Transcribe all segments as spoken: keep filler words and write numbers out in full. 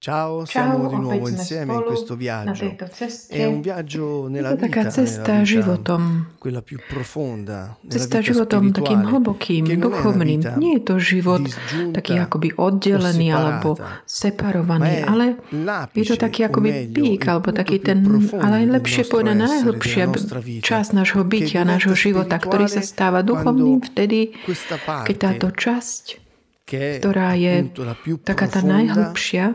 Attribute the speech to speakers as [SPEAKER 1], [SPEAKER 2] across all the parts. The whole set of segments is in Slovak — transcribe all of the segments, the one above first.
[SPEAKER 1] Ciao, siamo di
[SPEAKER 2] Čau,
[SPEAKER 1] nuovo
[SPEAKER 2] opäť sme
[SPEAKER 1] insieme in
[SPEAKER 2] spolu
[SPEAKER 1] questo
[SPEAKER 2] na
[SPEAKER 1] viaggio.
[SPEAKER 2] tejto
[SPEAKER 1] È un
[SPEAKER 2] ceste.
[SPEAKER 1] viaggio
[SPEAKER 2] Je
[SPEAKER 1] nella
[SPEAKER 2] to taká
[SPEAKER 1] vita, nella
[SPEAKER 2] cesta
[SPEAKER 1] vita,
[SPEAKER 2] životom.
[SPEAKER 1] quella più profonda, nella
[SPEAKER 2] Cesta
[SPEAKER 1] vita
[SPEAKER 2] životom takým
[SPEAKER 1] spirituale,
[SPEAKER 2] hlbokým,
[SPEAKER 1] che non è una
[SPEAKER 2] duchovným.
[SPEAKER 1] vita
[SPEAKER 2] Nie je to život taký
[SPEAKER 1] disgiunta
[SPEAKER 2] akoby
[SPEAKER 1] o
[SPEAKER 2] oddelený alebo
[SPEAKER 1] separata, ma
[SPEAKER 2] separovaný,
[SPEAKER 1] è
[SPEAKER 2] ale je to
[SPEAKER 1] l'apice,
[SPEAKER 2] taký
[SPEAKER 1] o
[SPEAKER 2] akoby
[SPEAKER 1] meglio,
[SPEAKER 2] pík,
[SPEAKER 1] il
[SPEAKER 2] alebo
[SPEAKER 1] punto
[SPEAKER 2] taký
[SPEAKER 1] più
[SPEAKER 2] ten, ale
[SPEAKER 1] profondo
[SPEAKER 2] aj
[SPEAKER 1] del
[SPEAKER 2] lepšie
[SPEAKER 1] nostro
[SPEAKER 2] povedané,
[SPEAKER 1] essere,
[SPEAKER 2] najhlbšia
[SPEAKER 1] della nostra vita,
[SPEAKER 2] časť nášho
[SPEAKER 1] che
[SPEAKER 2] bytia, nášho
[SPEAKER 1] diventa
[SPEAKER 2] života, ktorý sa
[SPEAKER 1] spirituale
[SPEAKER 2] stáva duchovným
[SPEAKER 1] quando
[SPEAKER 2] vtedy,
[SPEAKER 1] questa
[SPEAKER 2] keď táto
[SPEAKER 1] parte,
[SPEAKER 2] časť,
[SPEAKER 1] che è
[SPEAKER 2] ktorá je
[SPEAKER 1] appunto la più
[SPEAKER 2] taká tá
[SPEAKER 1] profonda,
[SPEAKER 2] najhlbšia,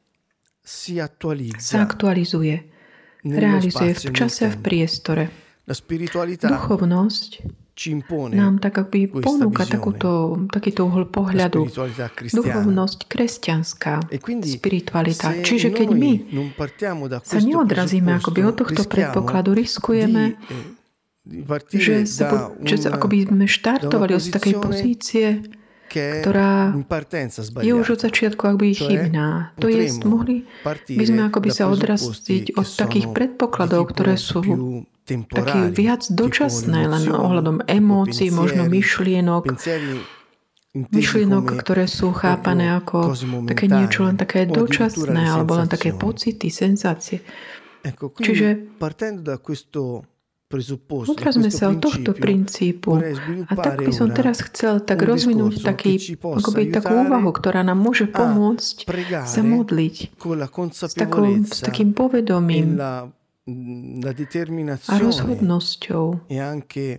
[SPEAKER 1] si
[SPEAKER 2] sa
[SPEAKER 1] attualizza
[SPEAKER 2] aktualizuje,
[SPEAKER 1] nello
[SPEAKER 2] realizuje v
[SPEAKER 1] spazio e nel
[SPEAKER 2] čase a v
[SPEAKER 1] tempo.
[SPEAKER 2] priestore.
[SPEAKER 1] La spiritualità
[SPEAKER 2] Duchovnosť
[SPEAKER 1] ci impone
[SPEAKER 2] nám tak akoby
[SPEAKER 1] questa
[SPEAKER 2] ponúka
[SPEAKER 1] visione,
[SPEAKER 2] takúto, takýto uhol
[SPEAKER 1] la
[SPEAKER 2] pohľadu.
[SPEAKER 1] spiritualità cristiana.
[SPEAKER 2] Duchovnosť kresťanská,
[SPEAKER 1] E quindi
[SPEAKER 2] spiritualita.
[SPEAKER 1] se
[SPEAKER 2] Čiže keď my
[SPEAKER 1] noi non partiamo da
[SPEAKER 2] sa
[SPEAKER 1] questo
[SPEAKER 2] neodrazíme akoby od
[SPEAKER 1] presupposto,
[SPEAKER 2] tohto
[SPEAKER 1] rischiamo
[SPEAKER 2] predpokladu, riskujeme,
[SPEAKER 1] di, eh, di
[SPEAKER 2] že,
[SPEAKER 1] partire
[SPEAKER 2] sa,
[SPEAKER 1] da
[SPEAKER 2] po- že sa
[SPEAKER 1] una,
[SPEAKER 2] akoby sme
[SPEAKER 1] da una
[SPEAKER 2] štartovali od takej
[SPEAKER 1] posizione
[SPEAKER 2] pozície,
[SPEAKER 1] che è
[SPEAKER 2] ktorá
[SPEAKER 1] in partenza
[SPEAKER 2] je už od
[SPEAKER 1] sbagliata.
[SPEAKER 2] začiatku akoby
[SPEAKER 1] Cioè,
[SPEAKER 2] chybná. To je,
[SPEAKER 1] potremmo
[SPEAKER 2] mohli by sme
[SPEAKER 1] partire
[SPEAKER 2] akoby
[SPEAKER 1] da
[SPEAKER 2] sa
[SPEAKER 1] presupposti
[SPEAKER 2] odrastiť
[SPEAKER 1] che
[SPEAKER 2] od takých
[SPEAKER 1] sono di
[SPEAKER 2] predpokladov,
[SPEAKER 1] tipo
[SPEAKER 2] ktoré sú
[SPEAKER 1] più
[SPEAKER 2] také
[SPEAKER 1] temporali,
[SPEAKER 2] viac
[SPEAKER 1] tipo
[SPEAKER 2] dočasné, len
[SPEAKER 1] l'emozione,
[SPEAKER 2] ohľadom
[SPEAKER 1] tipo
[SPEAKER 2] emócií, možno
[SPEAKER 1] pensieri,
[SPEAKER 2] myšlienok,
[SPEAKER 1] pensieri intesi
[SPEAKER 2] myšlienok,
[SPEAKER 1] come
[SPEAKER 2] ktoré sú chápané
[SPEAKER 1] proprio
[SPEAKER 2] ako
[SPEAKER 1] cose
[SPEAKER 2] také niečo len
[SPEAKER 1] momentanee
[SPEAKER 2] také
[SPEAKER 1] o addirittura
[SPEAKER 2] dočasné,
[SPEAKER 1] le
[SPEAKER 2] alebo len také
[SPEAKER 1] sensazioni.
[SPEAKER 2] pocity, senzácie.
[SPEAKER 1] Ecco, quindi
[SPEAKER 2] Čiže
[SPEAKER 1] partendo da questo presupposto, da
[SPEAKER 2] odrazme
[SPEAKER 1] questo
[SPEAKER 2] sa od tohto
[SPEAKER 1] principio,
[SPEAKER 2] princípu.
[SPEAKER 1] vorrei
[SPEAKER 2] A tak
[SPEAKER 1] sviluppare
[SPEAKER 2] by som
[SPEAKER 1] ora
[SPEAKER 2] teraz chcel tak
[SPEAKER 1] un
[SPEAKER 2] rozvinúť
[SPEAKER 1] discorso
[SPEAKER 2] taký,
[SPEAKER 1] che ci possa
[SPEAKER 2] akoby takú
[SPEAKER 1] aiutare
[SPEAKER 2] úvahu, ktorá nám môže
[SPEAKER 1] a
[SPEAKER 2] pomôcť sa
[SPEAKER 1] pregare
[SPEAKER 2] modliť
[SPEAKER 1] con la
[SPEAKER 2] s, takou, s
[SPEAKER 1] consapevolezza
[SPEAKER 2] takým
[SPEAKER 1] e
[SPEAKER 2] povedomím
[SPEAKER 1] la, la
[SPEAKER 2] a
[SPEAKER 1] determinazione
[SPEAKER 2] rozhodnosťou
[SPEAKER 1] e anche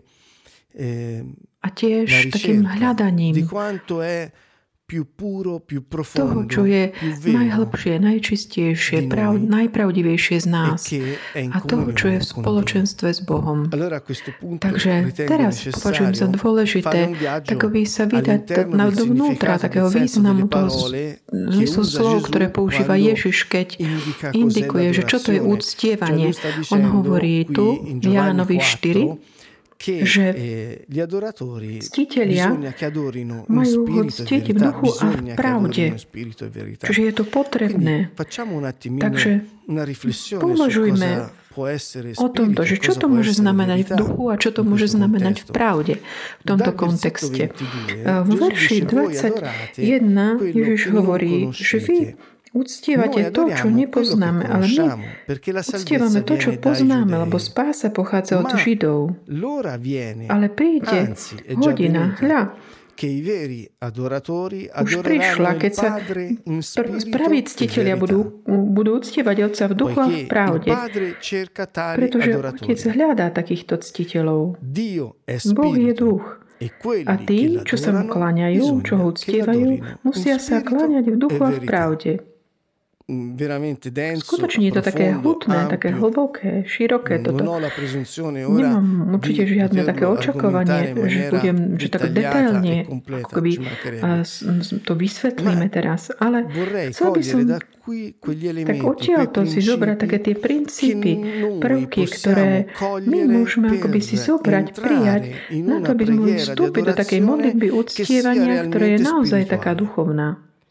[SPEAKER 1] eh,
[SPEAKER 2] a
[SPEAKER 1] la
[SPEAKER 2] tiež takým
[SPEAKER 1] ricerca di
[SPEAKER 2] hľadaním
[SPEAKER 1] quanto è più puro, più
[SPEAKER 2] toho, čo
[SPEAKER 1] profondo,
[SPEAKER 2] je
[SPEAKER 1] più vero
[SPEAKER 2] najhlbšie, najčistejšie,
[SPEAKER 1] di
[SPEAKER 2] prav,
[SPEAKER 1] noi
[SPEAKER 2] najpravdivejšie z
[SPEAKER 1] e
[SPEAKER 2] nás
[SPEAKER 1] che è in
[SPEAKER 2] a toho, čo je v
[SPEAKER 1] comunione con Dio.
[SPEAKER 2] spoločenstve s Bohom.
[SPEAKER 1] Allora a questo punto
[SPEAKER 2] Takže
[SPEAKER 1] ritengo
[SPEAKER 2] teraz považujem za
[SPEAKER 1] necessario
[SPEAKER 2] dôležité
[SPEAKER 1] fare un viaggio
[SPEAKER 2] takoby sa vydať
[SPEAKER 1] all'interno
[SPEAKER 2] na
[SPEAKER 1] del
[SPEAKER 2] dovnútra
[SPEAKER 1] significato,
[SPEAKER 2] takého
[SPEAKER 1] del senso
[SPEAKER 2] významu
[SPEAKER 1] delle
[SPEAKER 2] toho
[SPEAKER 1] parole che
[SPEAKER 2] zmyslu
[SPEAKER 1] usa
[SPEAKER 2] slov,
[SPEAKER 1] Gesù
[SPEAKER 2] ktoré používa
[SPEAKER 1] quando
[SPEAKER 2] Ježiš, keď
[SPEAKER 1] indica cos'è
[SPEAKER 2] indikuje, že čo to je
[SPEAKER 1] l'adorazione. Cioè
[SPEAKER 2] uctievanie.
[SPEAKER 1] lui sta
[SPEAKER 2] On
[SPEAKER 1] dicendo
[SPEAKER 2] hovorí tu
[SPEAKER 1] qui in
[SPEAKER 2] v Jánovi
[SPEAKER 1] Giovanni
[SPEAKER 2] štyri,
[SPEAKER 1] quattro che
[SPEAKER 2] že
[SPEAKER 1] eh, gli adoratori
[SPEAKER 2] ctitelia
[SPEAKER 1] bisogna che adorino in
[SPEAKER 2] majú ho
[SPEAKER 1] spirito e
[SPEAKER 2] ctiť v
[SPEAKER 1] verità,
[SPEAKER 2] duchu a v
[SPEAKER 1] bisogna che
[SPEAKER 2] pravde.
[SPEAKER 1] adorino in spirito e verità.
[SPEAKER 2] Čiže je to potrebné.
[SPEAKER 1] Quindi facciamo un attimino
[SPEAKER 2] Takže
[SPEAKER 1] una riflessione su
[SPEAKER 2] považujme
[SPEAKER 1] cosa può essere
[SPEAKER 2] o tomto,
[SPEAKER 1] spirito,
[SPEAKER 2] že čo
[SPEAKER 1] cosa
[SPEAKER 2] to
[SPEAKER 1] può
[SPEAKER 2] môže
[SPEAKER 1] essere
[SPEAKER 2] znamenať v
[SPEAKER 1] verità
[SPEAKER 2] duchu a čo to
[SPEAKER 1] in
[SPEAKER 2] môže
[SPEAKER 1] questo
[SPEAKER 2] znamenať v
[SPEAKER 1] contesto.
[SPEAKER 2] pravde v tomto
[SPEAKER 1] Dal versetto
[SPEAKER 2] kontexte.
[SPEAKER 1] ventidue,
[SPEAKER 2] V
[SPEAKER 1] Gesù
[SPEAKER 2] verši
[SPEAKER 1] dice, voi adorate
[SPEAKER 2] dvadsaťjeden
[SPEAKER 1] quello
[SPEAKER 2] Ježiš
[SPEAKER 1] che non
[SPEAKER 2] hovorí, že vy
[SPEAKER 1] conoscete.
[SPEAKER 2] uctievate
[SPEAKER 1] Noi
[SPEAKER 2] to, čo
[SPEAKER 1] adoriamo quello che
[SPEAKER 2] nepoznáme, ale my
[SPEAKER 1] conosciamo, perché la
[SPEAKER 2] uctievame
[SPEAKER 1] salvezza
[SPEAKER 2] to, čo
[SPEAKER 1] viene dai
[SPEAKER 2] poznáme, lebo
[SPEAKER 1] giudei.
[SPEAKER 2] spása pochádza od
[SPEAKER 1] Ma
[SPEAKER 2] Židov.
[SPEAKER 1] l'ora viene,
[SPEAKER 2] Ale príde
[SPEAKER 1] anzi è già
[SPEAKER 2] hodina,
[SPEAKER 1] venuta,
[SPEAKER 2] hľa,
[SPEAKER 1] che i veri adoratori
[SPEAKER 2] už prišla,
[SPEAKER 1] adoreranno
[SPEAKER 2] keď
[SPEAKER 1] il
[SPEAKER 2] sa
[SPEAKER 1] Padre in
[SPEAKER 2] pr-
[SPEAKER 1] spirito
[SPEAKER 2] spraví
[SPEAKER 1] e
[SPEAKER 2] ctitelia
[SPEAKER 1] verità,
[SPEAKER 2] budú, budú uctievať Otca v duchu a v
[SPEAKER 1] poiché il
[SPEAKER 2] pravde,
[SPEAKER 1] Padre cerca tali
[SPEAKER 2] pretože Otec
[SPEAKER 1] adoratori.
[SPEAKER 2] hľadá takýchto ctiteľov.
[SPEAKER 1] Dio è
[SPEAKER 2] Boh je
[SPEAKER 1] spirito
[SPEAKER 2] duch.
[SPEAKER 1] e
[SPEAKER 2] A
[SPEAKER 1] quelli che
[SPEAKER 2] tí, čo sa mu
[SPEAKER 1] l'adorano
[SPEAKER 2] kláňajú, čo ho
[SPEAKER 1] bisogna che
[SPEAKER 2] uctievajú,
[SPEAKER 1] l'adorino in
[SPEAKER 2] musia sa
[SPEAKER 1] spirito
[SPEAKER 2] kláňať v
[SPEAKER 1] e
[SPEAKER 2] duchu a v
[SPEAKER 1] verità.
[SPEAKER 2] pravde.
[SPEAKER 1] Veramente denso,
[SPEAKER 2] Skutočne je to také
[SPEAKER 1] profondo,
[SPEAKER 2] hutné, také
[SPEAKER 1] ampio.
[SPEAKER 2] hlboké, široké
[SPEAKER 1] Non
[SPEAKER 2] toto.
[SPEAKER 1] ho la presunzione ora
[SPEAKER 2] Nemám určite
[SPEAKER 1] di
[SPEAKER 2] žiadne také
[SPEAKER 1] poterlo
[SPEAKER 2] očakovanie,
[SPEAKER 1] argomentare in
[SPEAKER 2] že
[SPEAKER 1] maniera
[SPEAKER 2] budem, že tak
[SPEAKER 1] dettagliata
[SPEAKER 2] detailne
[SPEAKER 1] e completa,
[SPEAKER 2] ako keby
[SPEAKER 1] ci
[SPEAKER 2] a,
[SPEAKER 1] mancherebbe.
[SPEAKER 2] s- s- to vysvetlíme
[SPEAKER 1] Ma
[SPEAKER 2] teraz, ale
[SPEAKER 1] vorrei
[SPEAKER 2] chcel by som
[SPEAKER 1] cogliere da qui quegli
[SPEAKER 2] tak
[SPEAKER 1] elementi, quei
[SPEAKER 2] odtiaľto si zobrať také
[SPEAKER 1] principi
[SPEAKER 2] tie princípy,
[SPEAKER 1] che noi
[SPEAKER 2] prvky,
[SPEAKER 1] possiamo
[SPEAKER 2] ktoré my
[SPEAKER 1] cogliere
[SPEAKER 2] môžeme akoby si
[SPEAKER 1] per
[SPEAKER 2] zobrať, prijať,
[SPEAKER 1] entrare in
[SPEAKER 2] na
[SPEAKER 1] una
[SPEAKER 2] to, aby sme mohli
[SPEAKER 1] preghiera di
[SPEAKER 2] vstúpiť do takej modlitby
[SPEAKER 1] adorazione che sia
[SPEAKER 2] uctievania, ktorá je
[SPEAKER 1] realmente
[SPEAKER 2] naozaj taká
[SPEAKER 1] spirituale.
[SPEAKER 2] duchovná.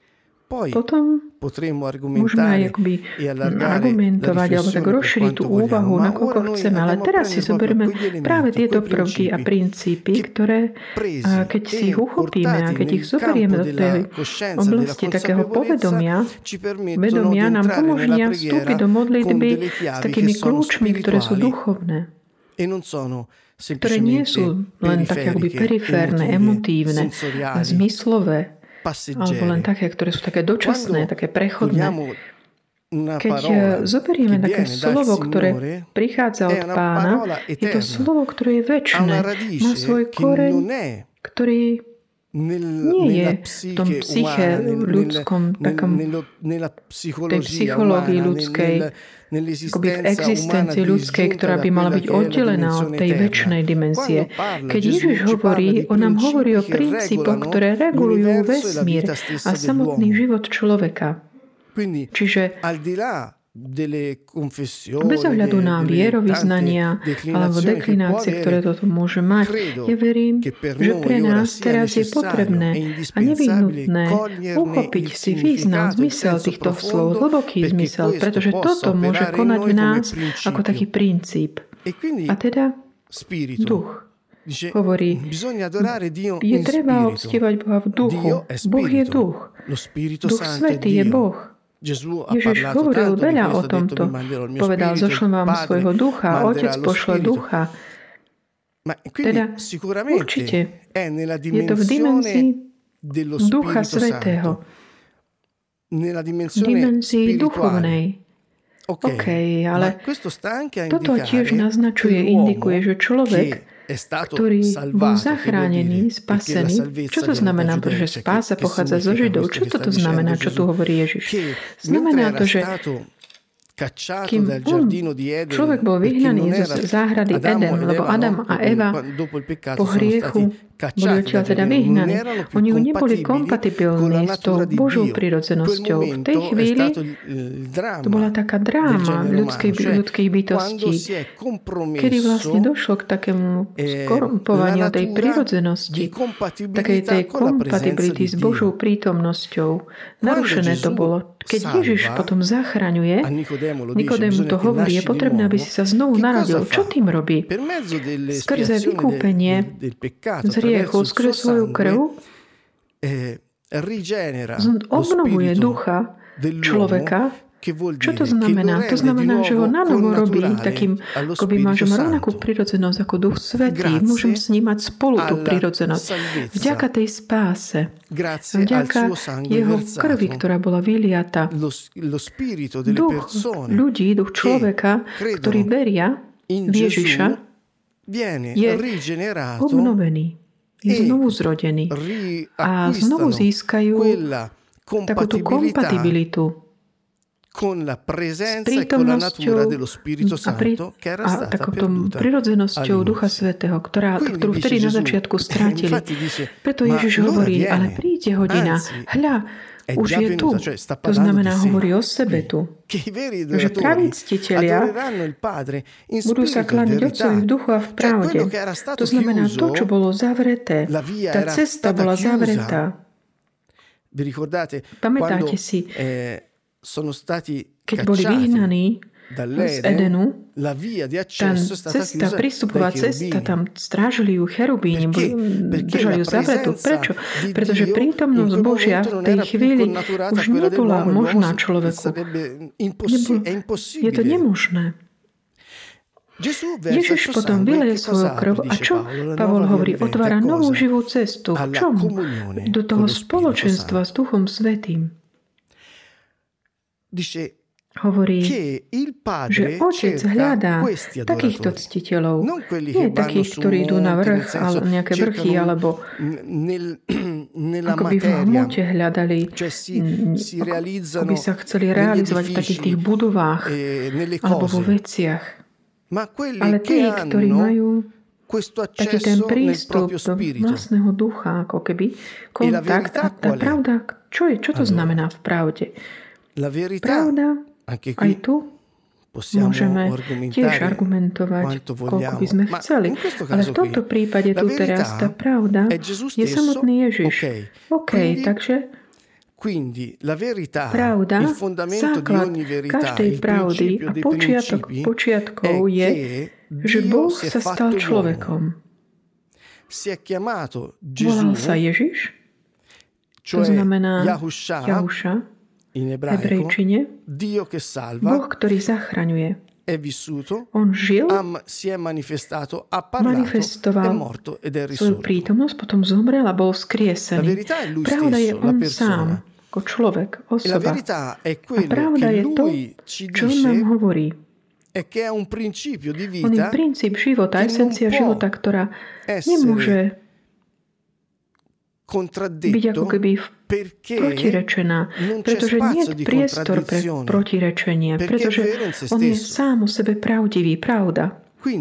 [SPEAKER 1] Poi
[SPEAKER 2] Potom
[SPEAKER 1] potremmo
[SPEAKER 2] môžeme aj
[SPEAKER 1] argomentare
[SPEAKER 2] akoby
[SPEAKER 1] e allargare la
[SPEAKER 2] argumentovať alebo tak
[SPEAKER 1] riflessione per
[SPEAKER 2] rozšíriť tú
[SPEAKER 1] quanto vogliamo,
[SPEAKER 2] úvahu,
[SPEAKER 1] ma
[SPEAKER 2] nakoľko
[SPEAKER 1] ora noi
[SPEAKER 2] chceme. Ale
[SPEAKER 1] andiamo a
[SPEAKER 2] teraz si
[SPEAKER 1] prendere proprio
[SPEAKER 2] zoberieme
[SPEAKER 1] quegli
[SPEAKER 2] práve
[SPEAKER 1] elementi,
[SPEAKER 2] tieto
[SPEAKER 1] quei
[SPEAKER 2] prvky a
[SPEAKER 1] principi
[SPEAKER 2] princípy,
[SPEAKER 1] che
[SPEAKER 2] ktoré, a
[SPEAKER 1] presi
[SPEAKER 2] keď si
[SPEAKER 1] e
[SPEAKER 2] ich uchopíme a
[SPEAKER 1] portati
[SPEAKER 2] keď ich
[SPEAKER 1] nel
[SPEAKER 2] zoberieme
[SPEAKER 1] campo
[SPEAKER 2] do tej
[SPEAKER 1] della coscienza, della
[SPEAKER 2] oblasti takého
[SPEAKER 1] consapevolezza,
[SPEAKER 2] povedomia,
[SPEAKER 1] ci permettono di
[SPEAKER 2] vedomia nám
[SPEAKER 1] entrare nella
[SPEAKER 2] umožnia vstúpiť
[SPEAKER 1] preghiera
[SPEAKER 2] do
[SPEAKER 1] con
[SPEAKER 2] modlitby
[SPEAKER 1] delle
[SPEAKER 2] s
[SPEAKER 1] chiavi che
[SPEAKER 2] takými
[SPEAKER 1] sono
[SPEAKER 2] kľúčmi, ktoré sú
[SPEAKER 1] spirituali
[SPEAKER 2] duchovné,
[SPEAKER 1] e non sono
[SPEAKER 2] ktoré nie
[SPEAKER 1] semplicemente
[SPEAKER 2] sú len také akoby
[SPEAKER 1] periferiche,
[SPEAKER 2] periférne,
[SPEAKER 1] emotive,
[SPEAKER 2] emotívne,
[SPEAKER 1] sensoriali,
[SPEAKER 2] zmyslové, alebo len
[SPEAKER 1] passeggere.
[SPEAKER 2] také, ktoré sú také dočasné,
[SPEAKER 1] Quando
[SPEAKER 2] také prechodné.
[SPEAKER 1] togliamo una
[SPEAKER 2] Keď
[SPEAKER 1] parola
[SPEAKER 2] zoberieme
[SPEAKER 1] che
[SPEAKER 2] také
[SPEAKER 1] viene dal
[SPEAKER 2] slovo, ktoré
[SPEAKER 1] Signore,
[SPEAKER 2] prichádza
[SPEAKER 1] è
[SPEAKER 2] od
[SPEAKER 1] una
[SPEAKER 2] Pána,
[SPEAKER 1] parola
[SPEAKER 2] je to
[SPEAKER 1] eterna,
[SPEAKER 2] slovo, ktoré je
[SPEAKER 1] ha una
[SPEAKER 2] večné, má
[SPEAKER 1] radice
[SPEAKER 2] svoj
[SPEAKER 1] che
[SPEAKER 2] koreň,
[SPEAKER 1] non è
[SPEAKER 2] ktorý
[SPEAKER 1] nel,
[SPEAKER 2] nie je
[SPEAKER 1] nella
[SPEAKER 2] v tom
[SPEAKER 1] psiche
[SPEAKER 2] psyche
[SPEAKER 1] umana, nel, nel,
[SPEAKER 2] ľudskom,
[SPEAKER 1] nel,
[SPEAKER 2] takom,
[SPEAKER 1] nello, nella
[SPEAKER 2] tej
[SPEAKER 1] psicologia
[SPEAKER 2] psychológii
[SPEAKER 1] umana,
[SPEAKER 2] ľudskej,
[SPEAKER 1] nel, nel,
[SPEAKER 2] akoby v
[SPEAKER 1] nell'esistenza
[SPEAKER 2] existencii
[SPEAKER 1] umana
[SPEAKER 2] ľudskej,
[SPEAKER 1] disgiunta
[SPEAKER 2] ktorá
[SPEAKER 1] da
[SPEAKER 2] by mala
[SPEAKER 1] quella
[SPEAKER 2] byť
[SPEAKER 1] che è la
[SPEAKER 2] oddelená od
[SPEAKER 1] dimensione
[SPEAKER 2] tej
[SPEAKER 1] eterna.
[SPEAKER 2] večnej dimenzie.
[SPEAKER 1] Quando parla
[SPEAKER 2] Keď
[SPEAKER 1] Gesù
[SPEAKER 2] Ježiš
[SPEAKER 1] ci parla
[SPEAKER 2] hovorí,
[SPEAKER 1] dei
[SPEAKER 2] on nám hovorí o
[SPEAKER 1] principi che
[SPEAKER 2] princípoch,
[SPEAKER 1] regolano
[SPEAKER 2] ktoré regulujú
[SPEAKER 1] l'universo e la
[SPEAKER 2] vesmír
[SPEAKER 1] vita
[SPEAKER 2] a
[SPEAKER 1] stessa
[SPEAKER 2] samotný
[SPEAKER 1] dell'uomo.
[SPEAKER 2] život človeka.
[SPEAKER 1] Quindi
[SPEAKER 2] Čiže
[SPEAKER 1] al di là delle confessioni,
[SPEAKER 2] bez ohľadu na
[SPEAKER 1] delle tante
[SPEAKER 2] vierovyznania alebo
[SPEAKER 1] declinazioni che può
[SPEAKER 2] deklinácie, ktoré
[SPEAKER 1] avere,
[SPEAKER 2] toto môže mať,
[SPEAKER 1] credo
[SPEAKER 2] ja verím,
[SPEAKER 1] che per
[SPEAKER 2] že pre
[SPEAKER 1] noi ora
[SPEAKER 2] nás
[SPEAKER 1] sia
[SPEAKER 2] teraz je
[SPEAKER 1] necessario
[SPEAKER 2] potrebné
[SPEAKER 1] e
[SPEAKER 2] a
[SPEAKER 1] indispensabile
[SPEAKER 2] nevyhnutné
[SPEAKER 1] coglierne
[SPEAKER 2] uchopiť
[SPEAKER 1] il
[SPEAKER 2] si význam,
[SPEAKER 1] significato, il
[SPEAKER 2] zmysel
[SPEAKER 1] senso
[SPEAKER 2] týchto slov,
[SPEAKER 1] profondo,
[SPEAKER 2] hlboký
[SPEAKER 1] perché
[SPEAKER 2] zmysel,
[SPEAKER 1] questo
[SPEAKER 2] pretože
[SPEAKER 1] possa
[SPEAKER 2] toto môže
[SPEAKER 1] operare in
[SPEAKER 2] konať v
[SPEAKER 1] noi come
[SPEAKER 2] nás ako taký
[SPEAKER 1] principio.
[SPEAKER 2] princíp.
[SPEAKER 1] E quindi
[SPEAKER 2] A teda
[SPEAKER 1] spirito
[SPEAKER 2] duch
[SPEAKER 1] dice
[SPEAKER 2] hovorí,
[SPEAKER 1] bisogna adorare Dio
[SPEAKER 2] je
[SPEAKER 1] in
[SPEAKER 2] treba
[SPEAKER 1] spirito.
[SPEAKER 2] uctievať Boha v duchu.
[SPEAKER 1] Dio è
[SPEAKER 2] Boh je
[SPEAKER 1] spirito.
[SPEAKER 2] duch.
[SPEAKER 1] Lo Spirito
[SPEAKER 2] Duch
[SPEAKER 1] Santo è
[SPEAKER 2] Svätý je
[SPEAKER 1] Dio.
[SPEAKER 2] Boh. Ježiš hovoril veľa o tomto. Povedal, zošlem vám svojho ducha, Otec pošle ducha. Teda určite je to v dimenzii Ducha Svätého. V dimenzii duchovnej. OK, ale toto tiež naznačuje, indikuje, že človek, ktorý bol zachránený, spasený. Čo to znamená? Pretože spása pochádza zo Židov. Čo toto znamená, čo tu hovorí Ježiš? Znamená to, že kým on, človek bol vyhnaný zo záhrady Eden, lebo Adam a Eva po hriechu boli odtiaľ teda vyhnaní. Oni neboli kompatibilní s tou Božou prirodzenosťou. V tej chvíli to bola taká dráma ľudskej, ľudskej bytosti, kedy vlastne došlo k takému skorumpovaniu tej prirodzenosti, takej tej kompatibility s Božou prítomnosťou. Narušené to bolo. Keď Ježiš potom zachraňuje, Nikodému to hovorí, je potrebné, aby si sa znovu narodil. Čo tým robí? Skrze vykúpenie z hriechu, skrze svoju krv obnovuje ducha človeka. Čo to znamená? To znamená, že ho nanovo robí takým, ako by má, že má rovnakú prirodzenosť ako Duch Svätý. Môžem snímať spolu tú prirodzenosť. Vďaka tej spáse. Vďaka jeho krvi, ktorá bola vyliata. Duch ľudí, duch človeka, ktorí veria v Ježiša, je obnovený. Je znovu zrodený. A znovu získajú takú tú kompatibilitu
[SPEAKER 1] con la presenza e con la natura dello Spirito Santo che era stata perduta
[SPEAKER 2] prirodzenosťou Ducha Svätého, ktorá, ktorú vtedy na začiatku strátili. Preto Ježiš hovorí, ale príde hodina, hľa, už je tu. To znamená, hovorí o sebe tu. Že praví ctitelia budú sa kláňať Otcovi v duchu a v pravde. To znamená, to, čo bolo zavreté, tá cesta bola zavretá. Pamätáte si, keď boli vyhnaní z Edenu, tá cesta, prístupová cesta, tam strážili ju cherubíni, držali ju zavretú. Prečo? Pretože prítomnosť Božia v tej chvíli už nebola možná človeku. Nebol, je to nemožné. Ježiš potom vyleje svoju krv a čo? Pavol hovorí, otvára novú živú cestu. V čom? Do toho spoločenstva s Duchom Svätým. Hovorí, že Otec hľadá takýchto ctiteľov. Nie takých, ktorí idú na vrch, ale nejaké vrchy, alebo ako by v hmote hľadali, ako by sa chceli realizovať v takých tých budovách alebo vo veciach. Ale tí, ktorí majú taký ten prístup do vlastného ducha, ako keby kontakt. A tá pravda, čo je? Čo to znamená v pravde? Pravda, aj tu môžeme tiež argumentovať, koľko by sme chceli. Ale v tomto prípade tu teraz tá pravda je samotný Ježiš. OK, takže pravda, základ každej pravdy a počiatok počiatkov je, že Boh sa stal človekom. Volal sa Ježiš, to znamená Jahuša, v hebrejčine, Boh, ktorý zachraňuje. On žil, manifestoval svoju prítomnosť, potom zomrel a bol vzkriesený. Pravda je on sám, ako človek, osoba. A pravda je to, čo on nám hovorí. On je princíp života, esencia života, ktorá nemôže byť ako keby protirečená, pretože nie je priestor pre protirečenie, pretože on je sám o sebe pravdivý, pravda.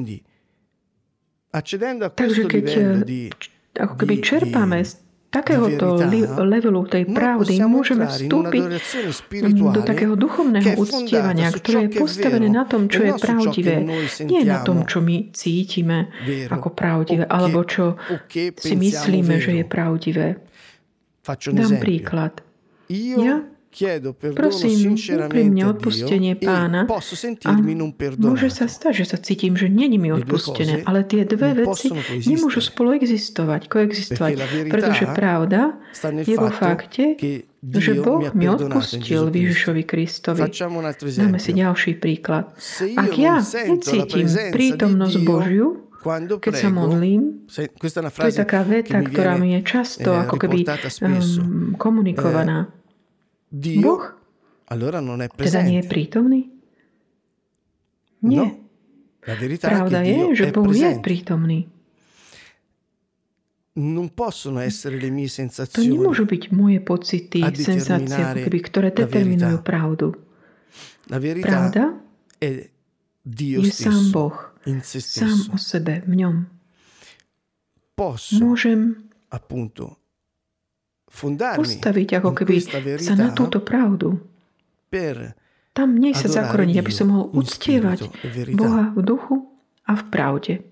[SPEAKER 2] Takže keď ako keby čerpáme z takéhoto levelu tej pravdy, môžeme vstúpiť do takého duchovného uctievania, ktoré je postavené na tom, čo je pravdivé. Nie na tom, čo my cítime ako pravdivé, alebo čo si myslíme, že je pravdivé. Dám príklad. Ja prosím úprimne odpustenie Pána a môže sa stať, že sa cítim, že není mi odpustené, ale tie dve veci nemôžu spolu existovať, koexistovať, pretože pravda je vo fakte, že Boh mi odpustil Ježišovi Kristovi. Dáme si ďalší príklad. Ak ja necítim prítomnosť Božiu, keď sa modlím, to je taká veta, ktorá mi je často ako keby um, komunikovaná. Boh teda nie je prítomný? Nie. Pravda je, že Boh je prítomný.
[SPEAKER 1] Non possono essere le mie
[SPEAKER 2] To
[SPEAKER 1] sensazioni
[SPEAKER 2] nemôžu byť moje pocity, senzácie, ako keby, ktoré determinujú pravdu.
[SPEAKER 1] La verità
[SPEAKER 2] Pravda
[SPEAKER 1] è Dio
[SPEAKER 2] je
[SPEAKER 1] stesso
[SPEAKER 2] sám Boh,
[SPEAKER 1] in se
[SPEAKER 2] sám
[SPEAKER 1] stesso.
[SPEAKER 2] o sebe, v ňom.
[SPEAKER 1] Posso
[SPEAKER 2] Môžem
[SPEAKER 1] appunto fondarmi
[SPEAKER 2] postaviť ako
[SPEAKER 1] in
[SPEAKER 2] keby
[SPEAKER 1] questa
[SPEAKER 2] sa
[SPEAKER 1] verità
[SPEAKER 2] na túto pravdu.
[SPEAKER 1] per
[SPEAKER 2] Tam nie sa
[SPEAKER 1] adorare
[SPEAKER 2] zakoreniť, aby
[SPEAKER 1] Dio
[SPEAKER 2] som mohol
[SPEAKER 1] in
[SPEAKER 2] uctievať
[SPEAKER 1] spirito e verità.
[SPEAKER 2] Boha v duchu a v pravde.